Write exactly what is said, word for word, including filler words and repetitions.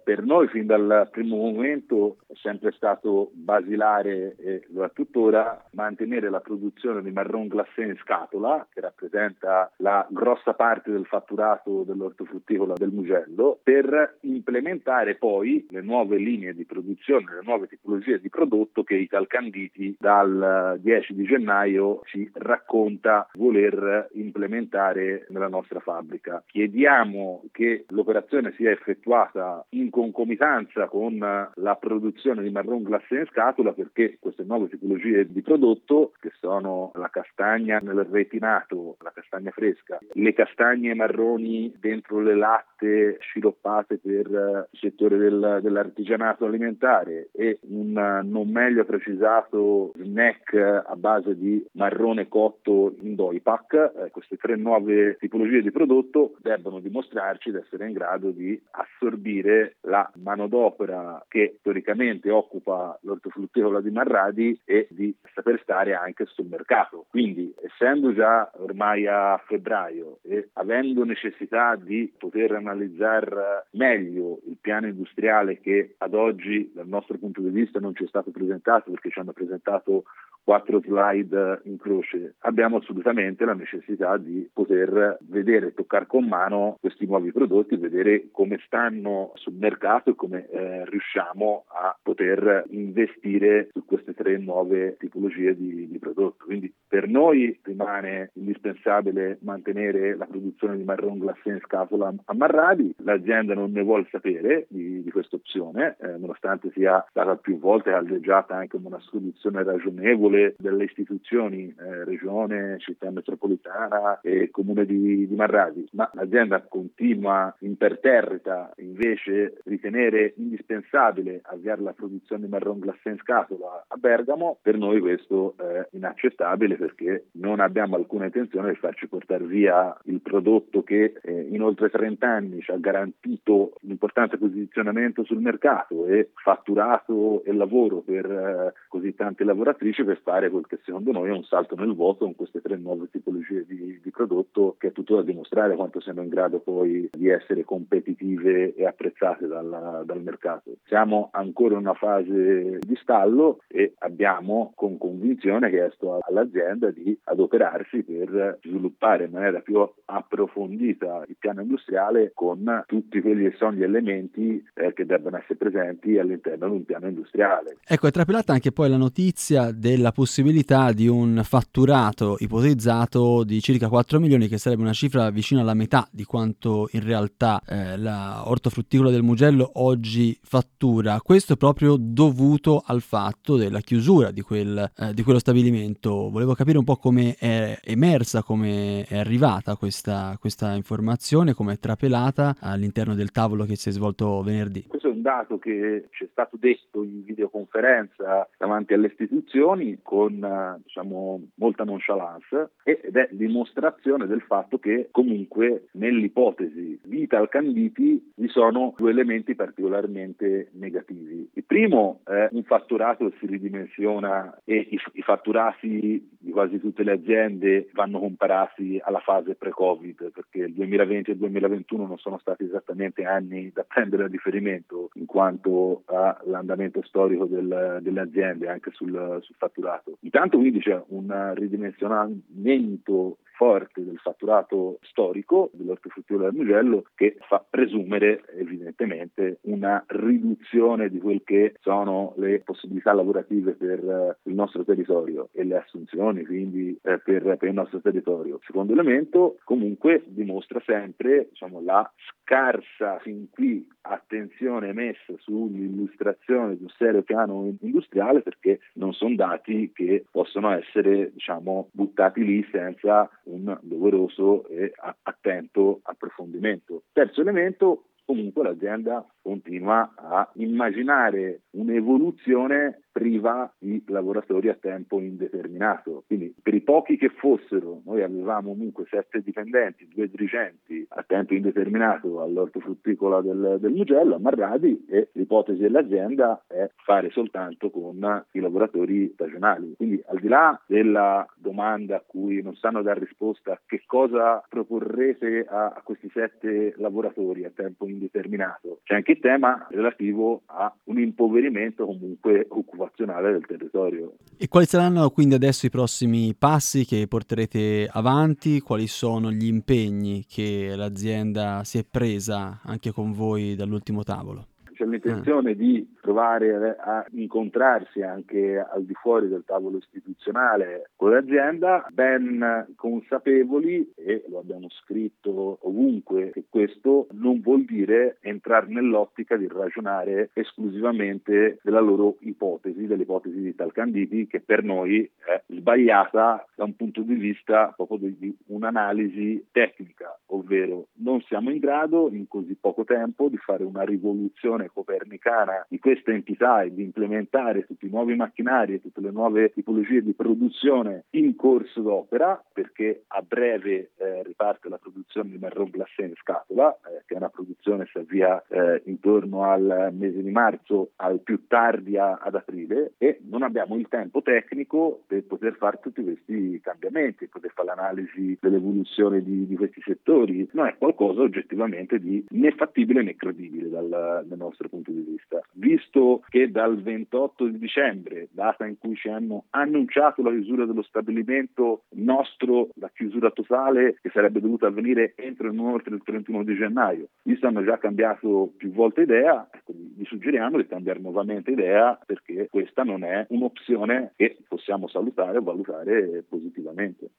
Per noi fin dal primo momento è sempre stato basilare, e lo è tuttora, mantenere la produzione di marron glacé in scatola, che rappresenta la grossa parte del fatturato dell'ortofrutticola del Mugello, per implementare poi le nuove linee di produzione, le nuove tipologie di prodotto che Italcanditi dal dieci di gennaio ci racconta voler implementare nella nostra fabbrica. Chiediamo che l'operazione sia effettuata in concomitanza con la produzione di marron glacé in scatola, perché queste nuove tipologie di prodotto, che sono la castagna nel retinato, la castagna fresca, le castagne marroni dentro le latte sciroppate per il settore del, dell'artigianato alimentare e un non meglio precisato snack a base di marrone cotto in doipack, eh, queste tre nuove tipologie di prodotto debbono dimostrarci di essere in grado di assorbire la manodopera che teoricamente occupa l'ortofrutticola di Marradi e di saper stare anche sul mercato. Quindi, essendo già ormai a febbraio e avendo necessità di poter analizzare meglio il piano industriale che ad oggi dal nostro punto di vista non ci è stato presentato, perché ci hanno presentato quattro slide in croce, abbiamo assolutamente la necessità di poter vedere, toccare con mano questi nuovi prodotti, vedere come stanno sul mercato e come eh, riusciamo a poter investire su queste tre nuove tipologie di, di prodotto. Quindi per noi rimane indispensabile mantenere la produzione di marron glacé in scatola a Marradi. L'azienda non ne vuole sapere di, di questa opzione, eh, nonostante sia stata più volte aldeggiata anche come una soluzione ragionevole delle istituzioni, eh, regione, città metropolitana e comune di, di Marradi, ma l'azienda continua imperterrita invece ritenere indispensabile avviare la produzione di marron glacé in scatola a Bergamo. Per noi questo è inaccettabile, perché non abbiamo alcuna intenzione di farci portare via il prodotto che eh, in oltre trenta anni ci ha garantito un importante posizionamento sul mercato e fatturato e lavoro per eh, così tante lavoratrici, per fare quel che secondo noi è un salto nel vuoto con queste tre nuove tipologie di, di prodotto, che è tutto da dimostrare quanto siano in grado poi di essere competitive e apprezzate dal, dal mercato. Siamo ancora in una fase di stallo e abbiamo con convinzione chiesto all'azienda di adoperarsi per sviluppare in maniera più approfondita il piano industriale con tutti quelli che sono gli elementi eh, che debbano essere presenti all'interno di un piano industriale. Ecco, è trapelata anche poi la notizia della possibilità di un fatturato ipotizzato di circa quattro milioni, che sarebbe una cifra vicina alla metà di quanto in realtà eh, la ortofrutticola del Mugello oggi fattura. Questo è proprio dovuto al fatto della chiusura di, quel, eh, di quello stabilimento. Volevo capire un po' come è emersa, come è arrivata questa, questa informazione, come è trapelata all'interno del tavolo che si è svolto venerdì. Questo è un dato che ci è stato detto in videoconferenza davanti alle istituzioni con diciamo molta nonchalance, ed è dimostrazione del fatto che comunque nell'ipotesi di Italcanditi vi sono due elementi particolarmente negativi. Il primo è un fatturato che si ridimensiona e i, i fatturati di quasi tutte le aziende vanno comparati alla fase pre-Covid, perché il duemilaventi e il duemilaventuno non sono stati esattamente anni da prendere a riferimento in quanto all'andamento storico del, delle aziende anche sul, sul fatturato. Intanto quindi c'è un ridimensionamento forte del fatturato storico dell'ortofrutticola del Mugello, che fa presumere evidentemente una riduzione di quel che sono le possibilità lavorative per uh, il nostro territorio e le assunzioni quindi eh, per, per il nostro territorio. Secondo elemento comunque dimostra sempre diciamo, la scarsa fin qui attenzione messa sull'illustrazione di un serio piano industriale, perché non sono dati che possono essere diciamo buttati lì senza un doveroso e attento approfondimento. Terzo elemento, comunque l'azienda continua a immaginare un'evoluzione priva di lavoratori a tempo indeterminato. Quindi per i pochi che fossero, noi avevamo comunque sette dipendenti, due dirigenti a tempo indeterminato all'ortofrutticola del, del Mugello, a Marradi, e l'ipotesi dell'azienda è fare soltanto con i lavoratori stagionali. Quindi al di là della domanda a cui non sanno dare risposta, che cosa proporrete a, a questi sette lavoratori a tempo indeterminato, c'è anche ogni tema relativo a un impoverimento comunque occupazionale del territorio. E quali saranno quindi adesso i prossimi passi che porterete avanti? Quali sono gli impegni che l'azienda si è presa anche con voi dall'ultimo tavolo? C'è l'intenzione di provare a incontrarsi anche al di fuori del tavolo istituzionale con l'azienda, ben consapevoli, e lo abbiamo scritto ovunque, che questo non vuol dire entrare nell'ottica di ragionare esclusivamente della loro ipotesi, dell'ipotesi di Italcanditi, che per noi è sbagliata da un punto di vista proprio di un'analisi tecnica, ovvero non siamo in grado in così poco tempo di fare una rivoluzione copernicana di questa entità e di implementare tutti i nuovi macchinari e tutte le nuove tipologie di produzione in corso d'opera, perché a breve eh, riparte la produzione di marron glacé in scatola, eh, che è una produzione che si avvia eh, intorno al mese di marzo, al più tardi a, ad aprile, e non abbiamo il tempo tecnico per poter fare tutti questi cambiamenti, poter fare l'analisi dell'evoluzione di, di questi settori. Non è qualcosa oggettivamente di né fattibile né credibile dal, dal nostro punto di vista. Visto che dal ventotto di dicembre, data in cui ci hanno annunciato la chiusura dello stabilimento nostro, la chiusura totale che sarebbe dovuta avvenire entro e non oltre il trentuno di gennaio, visto hanno già cambiato più volte idea, ecco, vi suggeriamo di cambiare nuovamente idea, perché questa non è un'opzione che possiamo salutare o valutare positivamente.